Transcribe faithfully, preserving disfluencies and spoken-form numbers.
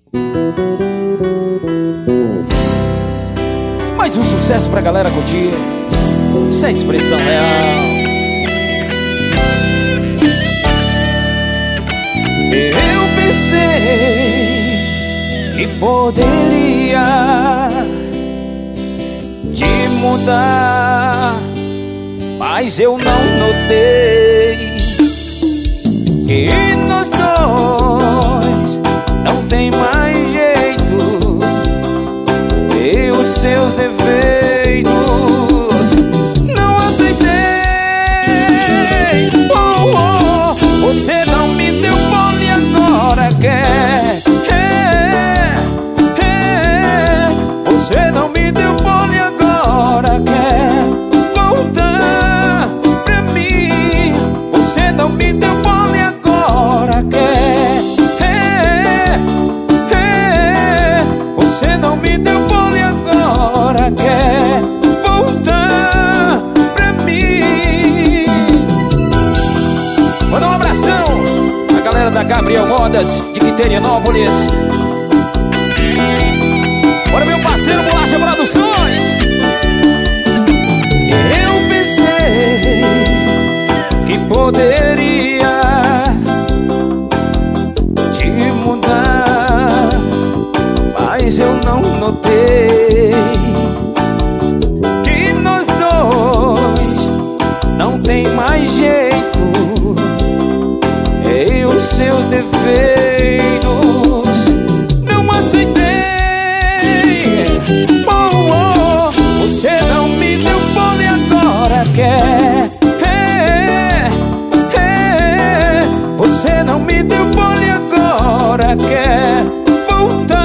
Mais um sucesso pra galera curtir. Isso é expressão real. Eu pensei que poderia te mudar, mas eu não notei que nós dois não tem mais jeito. E os seus defeitos não aceitei. Oh, oh, você não me deu bola e agora quer. É, é, você não me deu bola e agora quer voltar pra mim. Você não me deu bola e agora quer. É, é, você não me deu bola e agora quer voltar pra mim. Manda um abração a galera da Gabriel Modas de Quiterianópolis. Bora, meu parceiro Bolacha Produções. Eu pensei que poderia te mudar, mas eu não notei que nós dois não tem mais jeito. E os seus defeitos não aceitei. Oh, oh, você não me deu bola e agora quer. É, é, você não me deu bola e agora quer voltar